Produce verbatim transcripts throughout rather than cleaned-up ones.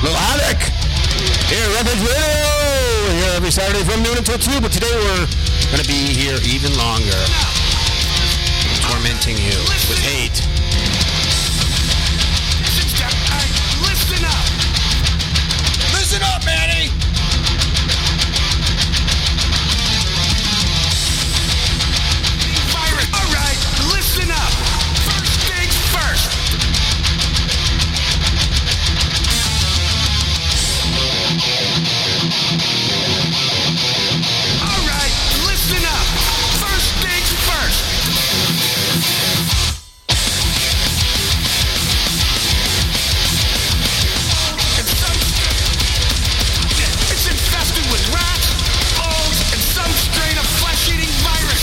Little Havoc here at Refuge Radio. We're here every Saturday from noon until two, but today we're going to be here even longer, tormenting you with hate. Listen up! Listen up, Manny! Virus. All right, listen up. First things first. All right, listen up. First things first. And some, it's infested with rats, moles, and some strain of flesh-eating virus.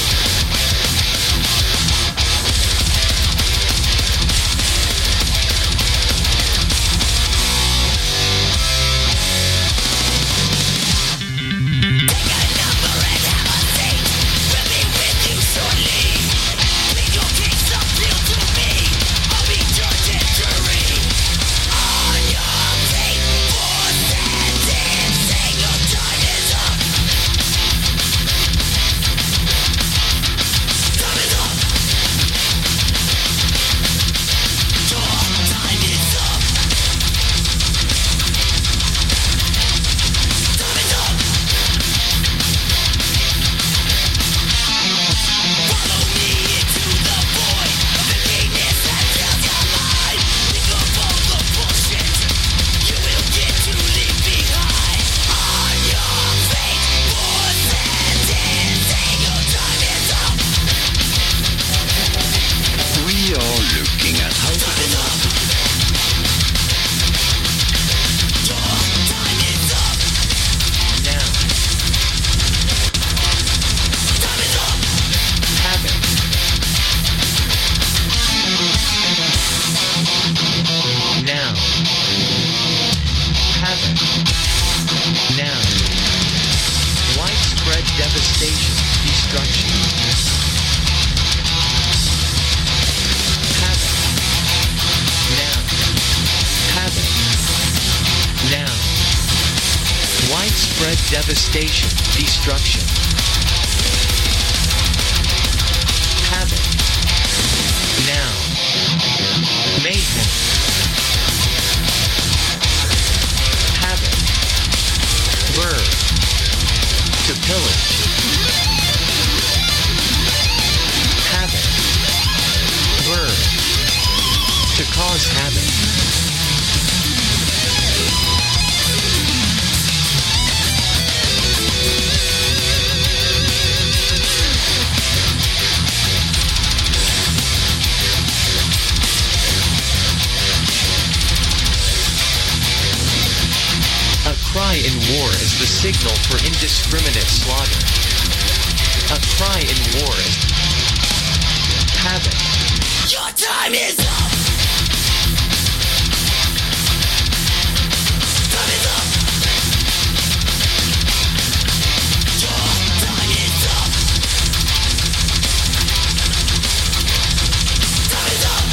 Devastation, destruction. Havoc. Now. Mayhem. Havoc. Bird. To pillage. Havoc. Bird. To cause havoc. Cry in war is the signal for indiscriminate slaughter. A cry in war is havoc. Your time is up! Time is up! Your time is up! Time is up!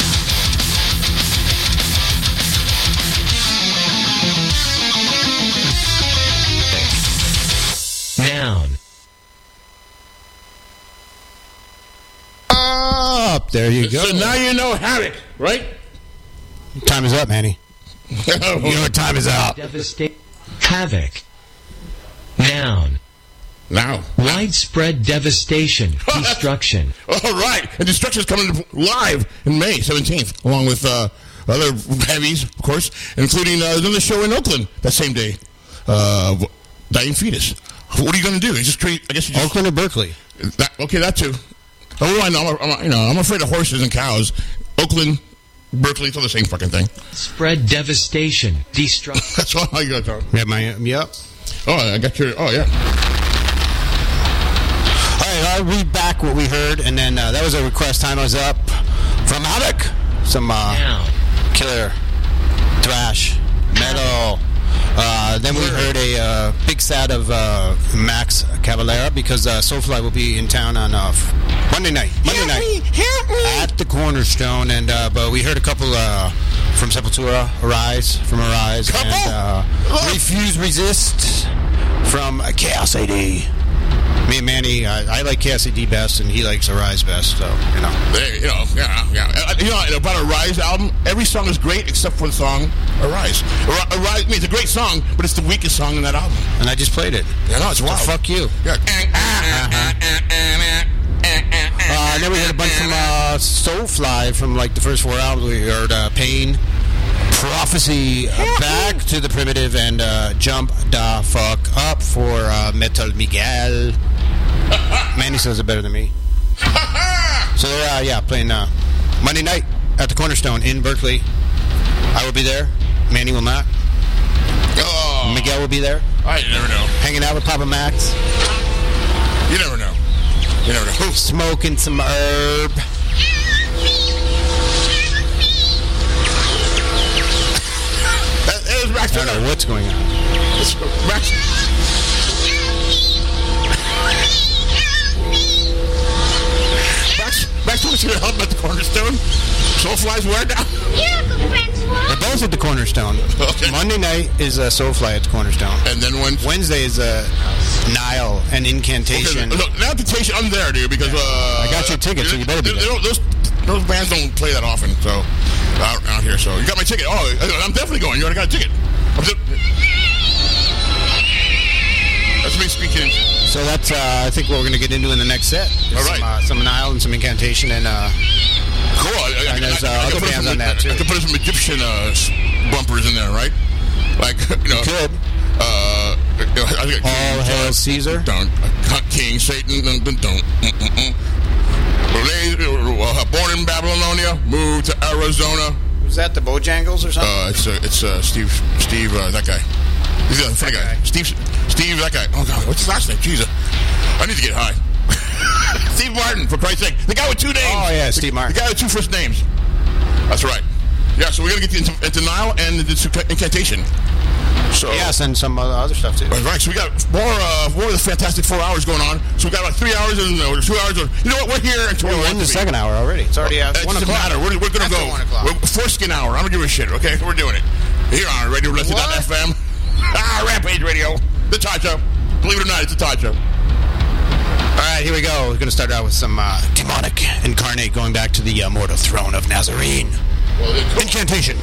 Noun. Up! There you go. So now you know Havoc, right? Time is up, Manny. You know what time is up. Devastate. Havoc. Noun. Now. Widespread devastation, destruction. All right. And Destruction is coming live in May seventeenth, along with uh, other heavies, of course, including uh, another show in Oakland that same day. Uh, Dying Fetus. What are you going to do? You just create, I guess you just... Oakland or Berkeley? That, okay, that too. Oh, I know. I'm, I'm, you know, I'm afraid of horses and cows. Oakland, Berkeley, it's all the same fucking thing. Spread devastation, destruction. That's all I got, Tom. Yeah, my, yep. Oh, I got your... Oh, yeah. All right, I'll read back what we heard, and then uh, that was a request. Time was up from Havoc. Some uh, killer thrash metal. Uh, then we heard a uh, big set of uh, Max Cavalera because uh, Soulfly will be in town on uh, Monday night. Monday help night me, help me. at the Cornerstone, and uh, but we heard a couple uh, from Sepultura, Arise from Arise, Couple? and uh, Oh. Refuse Resist from Chaos A D. Me and Manny, I, I like Chaos A D best, and he likes Arise best. So you know, There, you know, yeah, yeah. Uh, You know, about a Rise album, every song is great except for the song Arise. Ar- Arise, I mean, it's a great song, but it's the weakest song in that album. and I just played it. Yeah, no, it's So wild. fuck you. Yeah. Uh, and then we heard a bunch from uh, Soulfly from like the first four albums. We heard uh, Pain, Prophecy, uh, Back to the Primitive, and uh, Jump Da Fuck Up for uh, Metal Miguel. Manny says it better than me. So they're, uh, yeah, playing uh, Monday night at the Cornerstone in Berkeley. I will be there. Manny will not. Oh, Miguel will be there, I never know. hanging out with Papa Max, You never know. You never know. smoking some herb. That, that was Max I don't know Turner. what's going on. Max. Max, Max told us to help at the Cornerstone. Soulfly's where now? They're both at the Cornerstone. Okay. Monday night is uh, Soulfly at the Cornerstone. And then when... Wednesday is uh, Nile and Incantation. Okay, look, now Incantation, I'm there, dude, because... Uh, I got your ticket, so you better be they- they there. don't- Those, those bands don't play that often, so... Out, out here, so... You got my ticket. Oh, I'm definitely going. You already got a ticket. I'm just, that's me speaking. So that's, uh, I think, what we're going to get into in the next set. There's All right. Some, uh, some Nile and some Incantation and... Uh, Cool. I, I, And there's, I, uh, I, I other can put bands some, on that, too. I can put some Egyptian uh, s- bumpers in there, right? Like, you know... could. Uh, I think All Hail Caesar. Don't. King Satan. Don't. Don't. Don't. Mm-mm-mm. Uh, born in Babylonia, moved to Arizona. Was that the Bojangles or something? Uh, it's uh, it's uh, Steve Steve uh, that guy. He's a funny guy. guy. Steve Steve that guy. Oh God, what's his last name? Jesus, I need to get high. Steve Martin, for Christ's sake, the guy with two names. Oh, yeah, The- Steve Martin. The guy with two first names. That's right. Yeah, so we're gonna get into, into Nile and the Incantation. So yes, and some uh, other stuff, too. Right, right. So we got more, uh, more of the fantastic four hours going on. So we got about three hours and uh, two hours. Of, you know what? We're here until We're we want in the to be. second hour already. It's already uh, It one doesn't o'clock. matter. We're, we're going to After go. one o'clock. We're foreskin hour. I don't give a shit, okay? We're doing it. Here on Radio Blessed What? F M. Ah, Rampage Radio. The Todd Show. Believe it or not, it's the Todd Show. All right, here we go. We're going to start out with some uh, demonic incarnate going back to the uh, mortal throne of Nazarene. Well, then, cool. Incantation.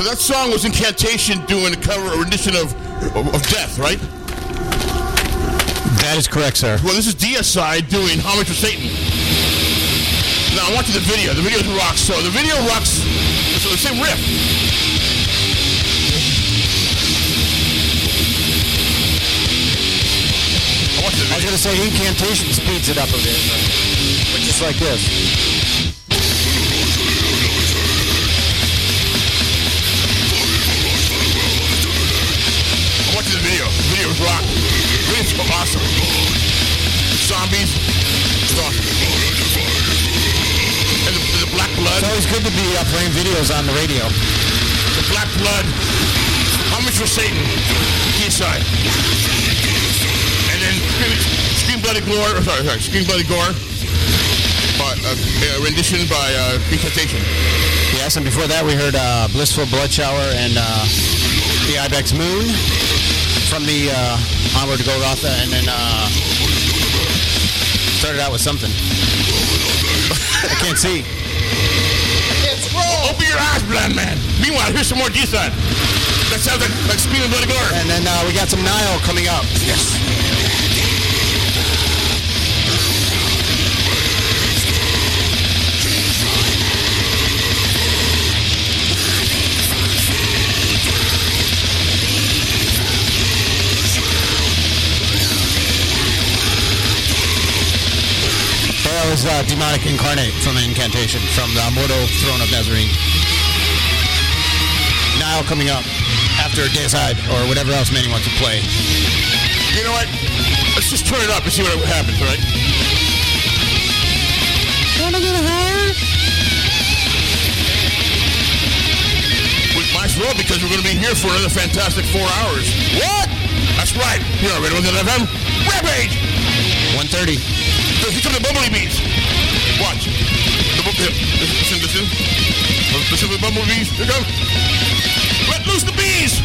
that song was Incantation doing a cover or rendition of, of, of Death, right? That is correct, sir. Well, this is D S I doing Homage to Satan. Now, I'm watching the video. The video rocks. So the video rocks. So the same riff. I watch the I was video. going to say Incantation speeds it up a bit, but just like this. I'm watching the video. The video is rock. The video's so awesome. Zombies. It's awesome. And the, the Black Blood. It's always good to be uh, playing videos on the radio. The Black Blood. Homage for Satan. D S I. And then Scream Bloody Gore. Or sorry, sorry. Scream Bloody Gore. By, uh, uh, rendition by uh, Incantation. Yes, and before that we heard uh, Blissful Blood Shower and uh, the Ibex Moon from the uh, Onward to Golgotha, and then uh, started out with something. I can't see. It's roll. Open your eyes, blind man. Meanwhile, here's some more D-side. That sounds like, like Scream Bloody Gore. And then uh, we got some Nile coming up. Yes. That was uh, Demonic Incarnate from Incantation, from the Mortal Throne of Nazarene. Nile coming up after Dayside or whatever else Manny wants to play. You know what? Let's just turn it up and see what happens, right? Wanna get higher? We might as well, because we're going to be here for another fantastic four hours. What? That's right. You're on Radio F M. Rampage! one thirty. Here come the Bumblebee Bees. Watch. The bu- here. Listen, listen. Listen to the Bumblebees. Here come. Let loose the bees!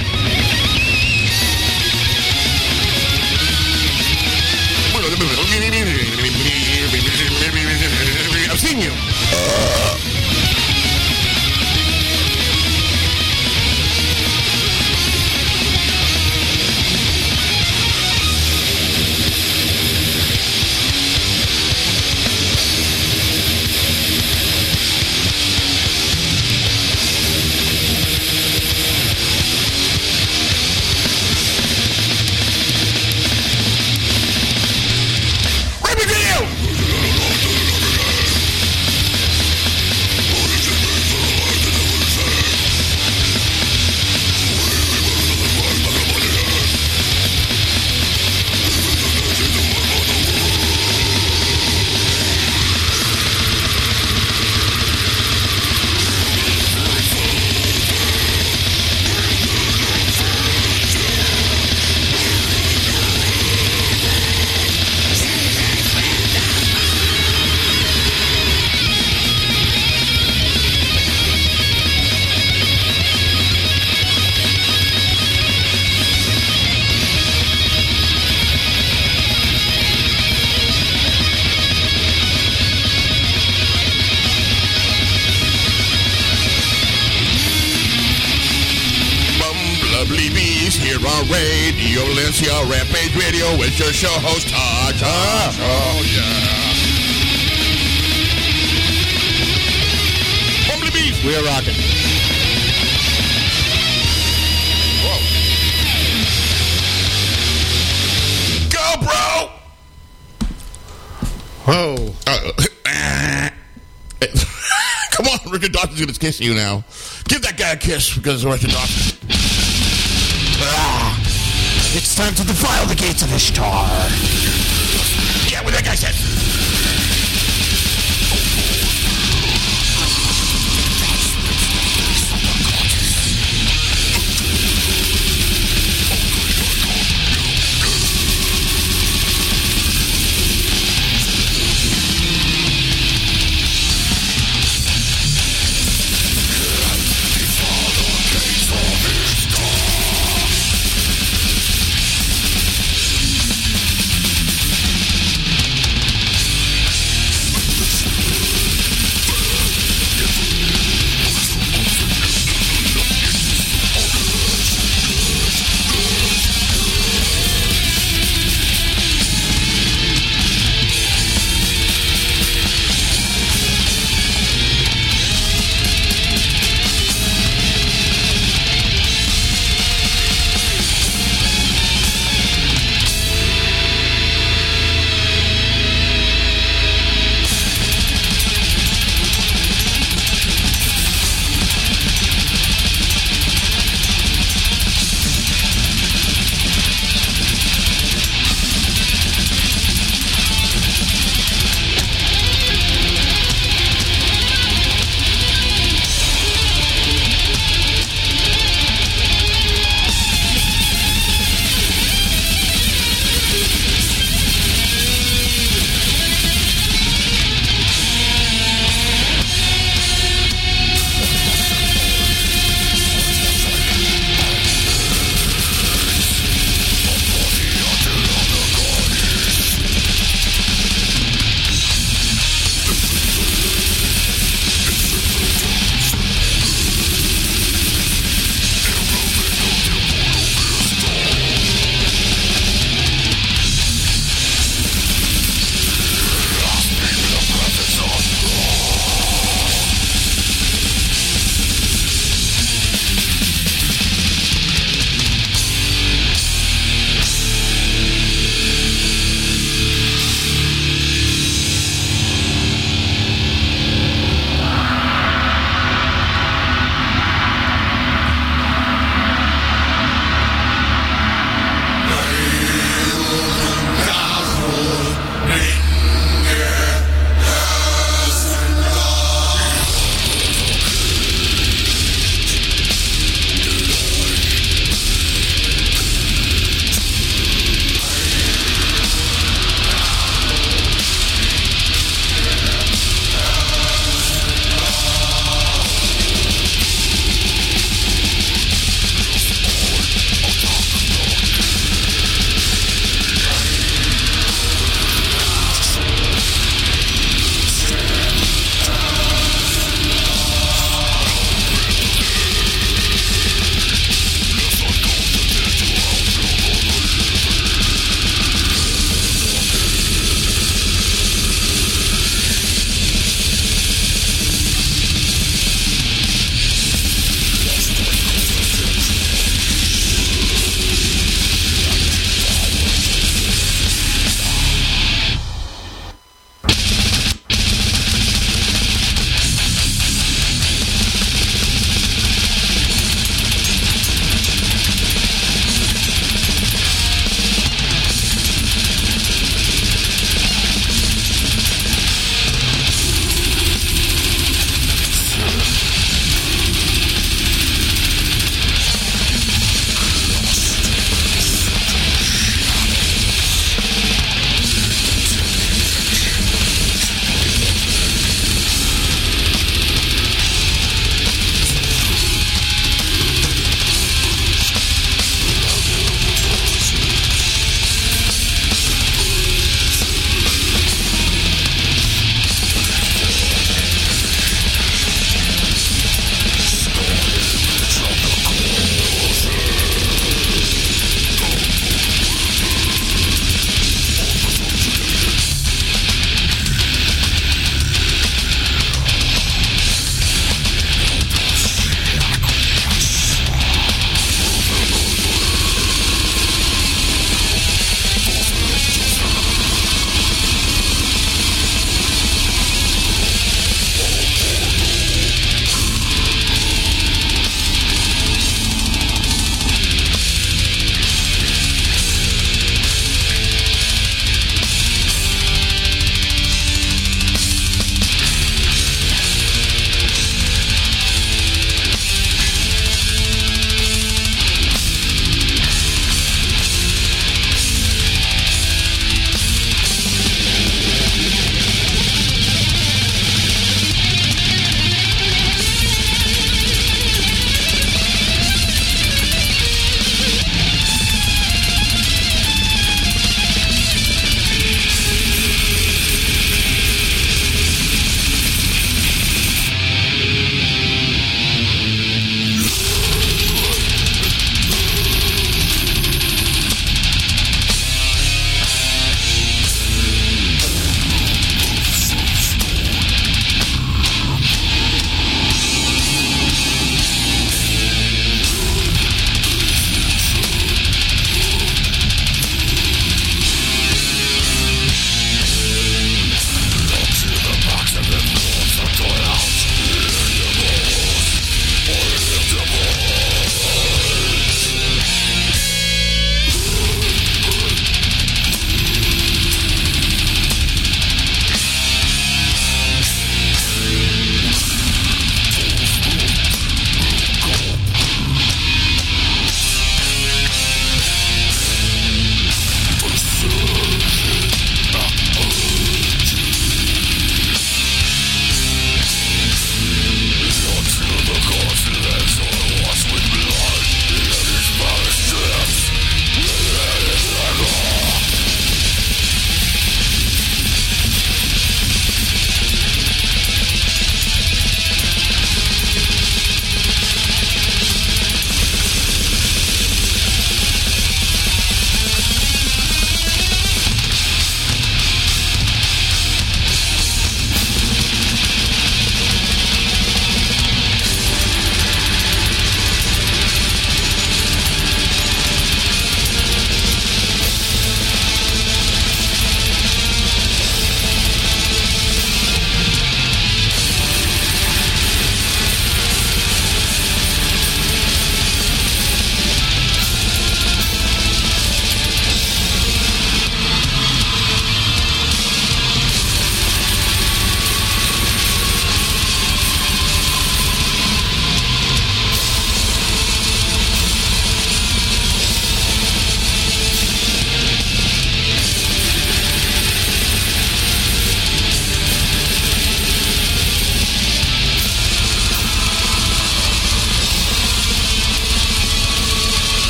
I've seen you. Uh. Radio Valencia, Rampage Radio, with your show host, Todd. Todd. Oh, yeah. Bumblebees. We are rocking. Whoa. Go, bro. Whoa. Uh, come on, Richard Dawson's going to kiss you now. Give that guy a kiss, because it's Richard Dawson. Ah, it's time to defile the gates of Ishtar. Yeah, what that guy said.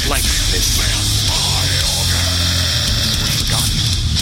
like this. We're forgotten.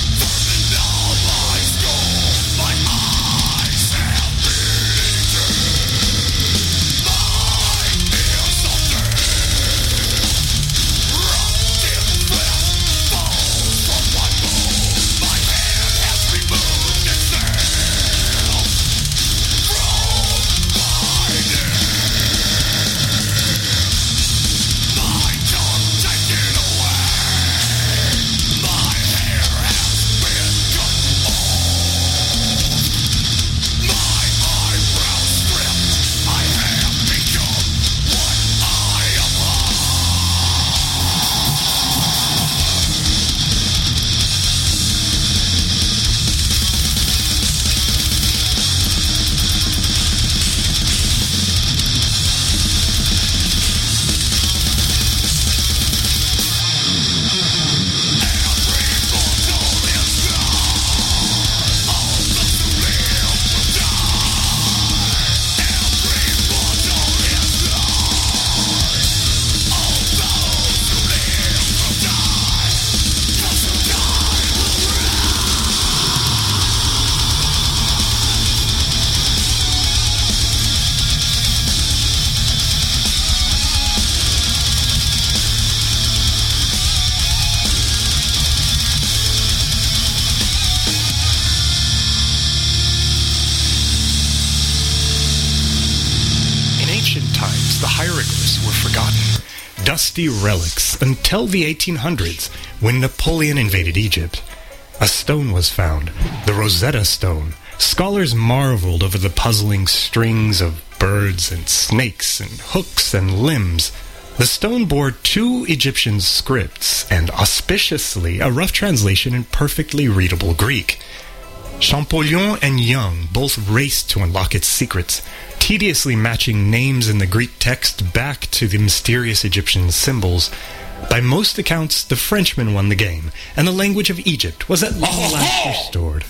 Dusty relics until the eighteen hundreds, when Napoleon invaded Egypt. A stone was found, the Rosetta Stone. Scholars marveled over the puzzling strings of birds and snakes and hooks and limbs. The stone bore two Egyptian scripts and, auspiciously, a rough translation in perfectly readable Greek. Champollion and Young both raced to unlock its secrets, tediously matching names in the Greek text back to the mysterious Egyptian symbols. By most accounts, the Frenchman won the game, and the language of Egypt was at long last restored.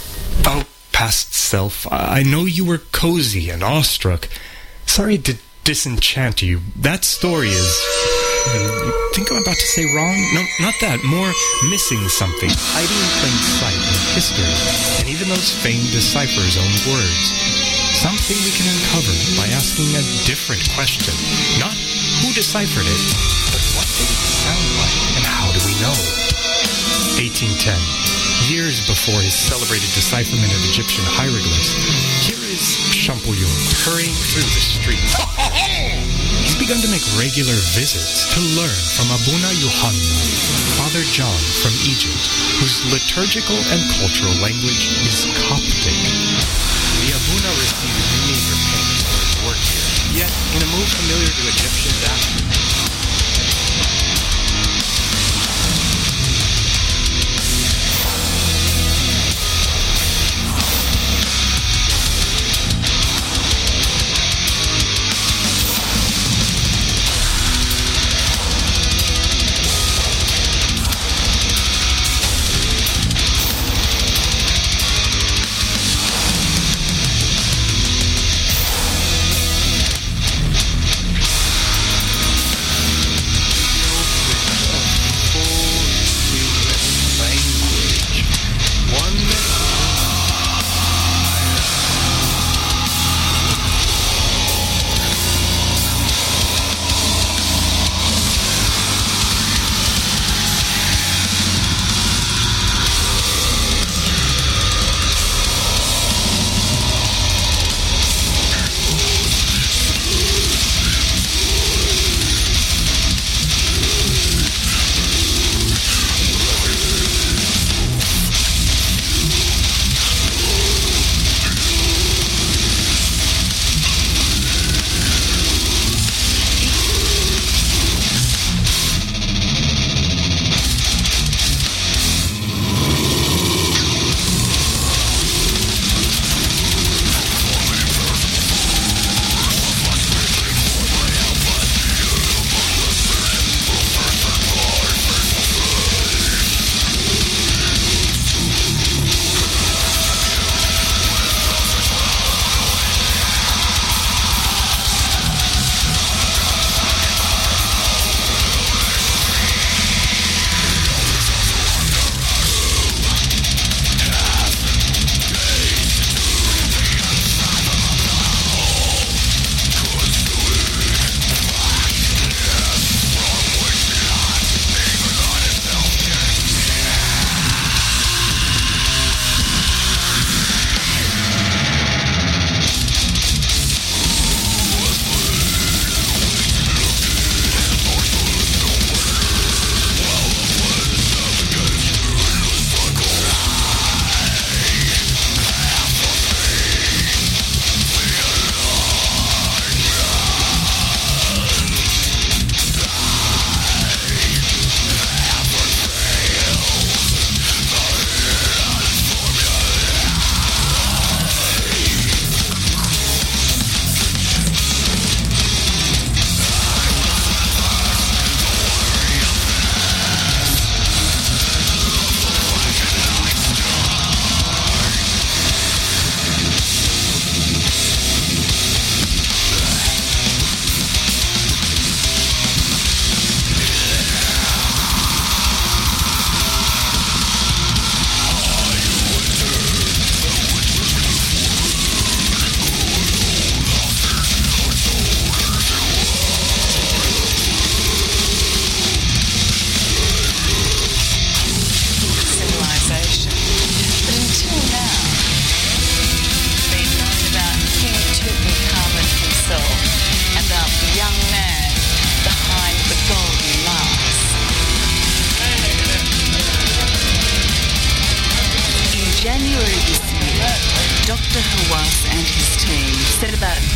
Oh, past self, I know you were cozy and awestruck. Sorry to disenchant you. That story is... You think I'm about to say wrong? No, not that. More missing something, hiding in plain sight in history, and even those famed decipher's own words. Something we can uncover by asking a different question. Not who deciphered it, but what did it sound like, and how do we know? eighteen ten. Years before his celebrated decipherment of Egyptian hieroglyphs, here is Champollion hurrying through the streets. He's begun to make regular visits to learn from Abuna Yohanna, Father John from Egypt, whose liturgical and cultural language is Coptic. The Abuna receives meager payment for his work here, yet in a move familiar to Egyptian dashes.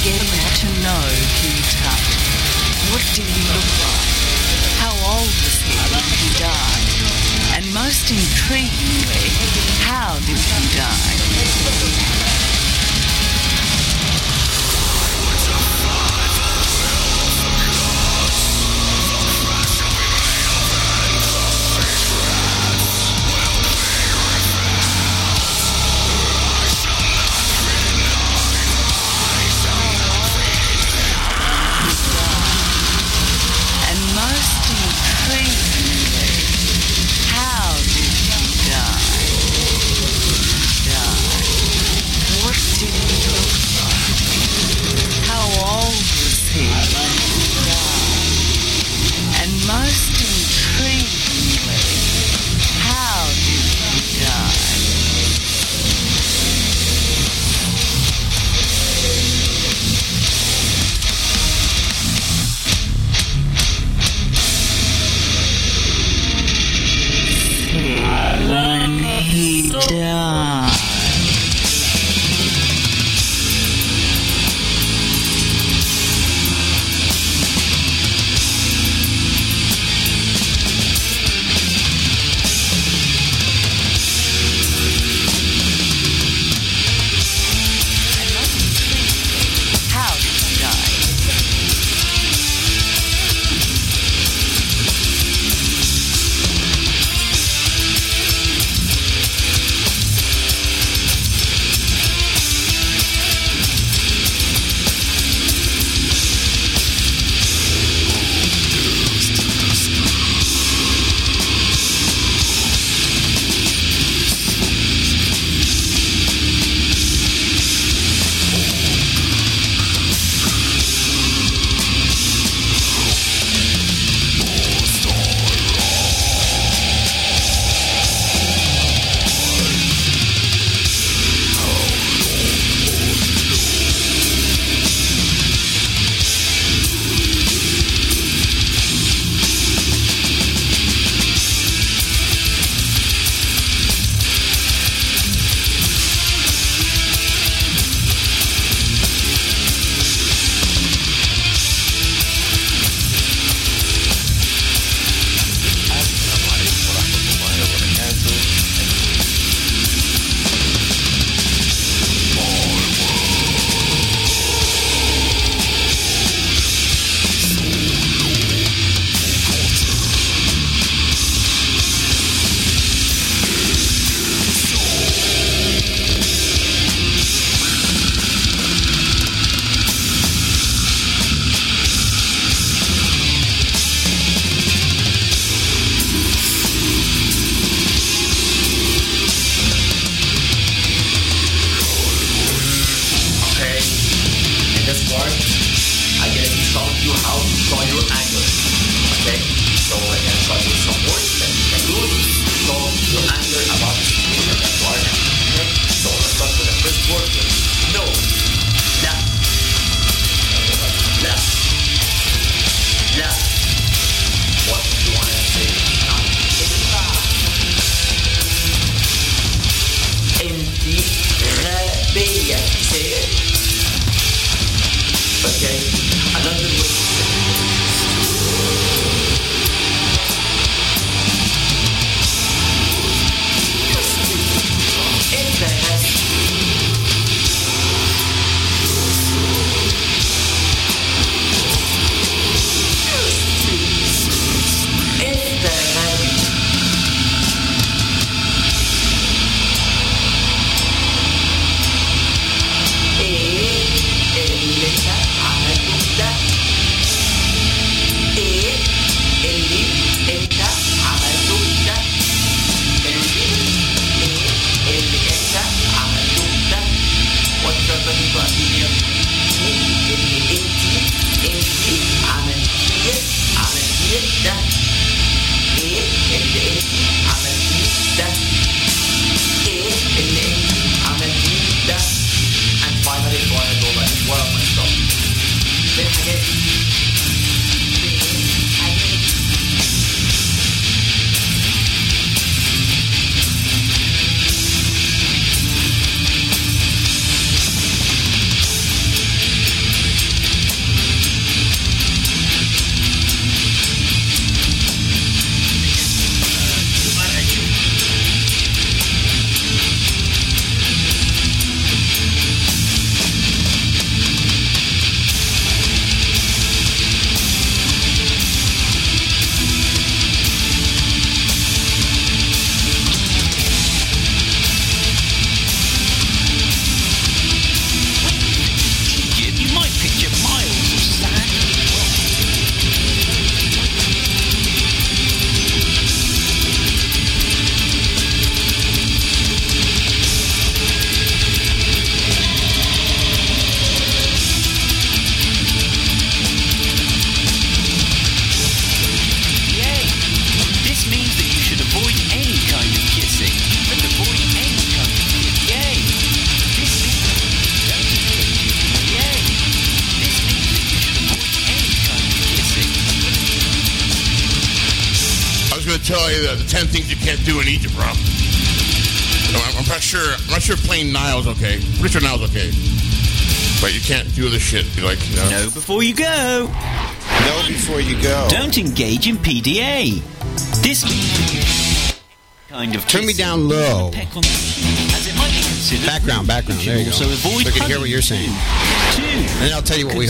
getting to know King Tut. What did he look like? How old was he when he died? And most intriguingly, how did he die? tell you the, the ten things you can't do in Egypt, bro. No, I'm, I'm not sure. I'm not sure if playing Nile's okay. Pretty sure Nile's okay, but you can't do this shit. You like, you know. No, before you go. No, before you go. Don't engage in P D A. This kind of Turn me down low. Peck on the cheek, as it might be considered Background, background. There you go. Also avoid So I can hear what you're saying. Two. And then I'll tell you what we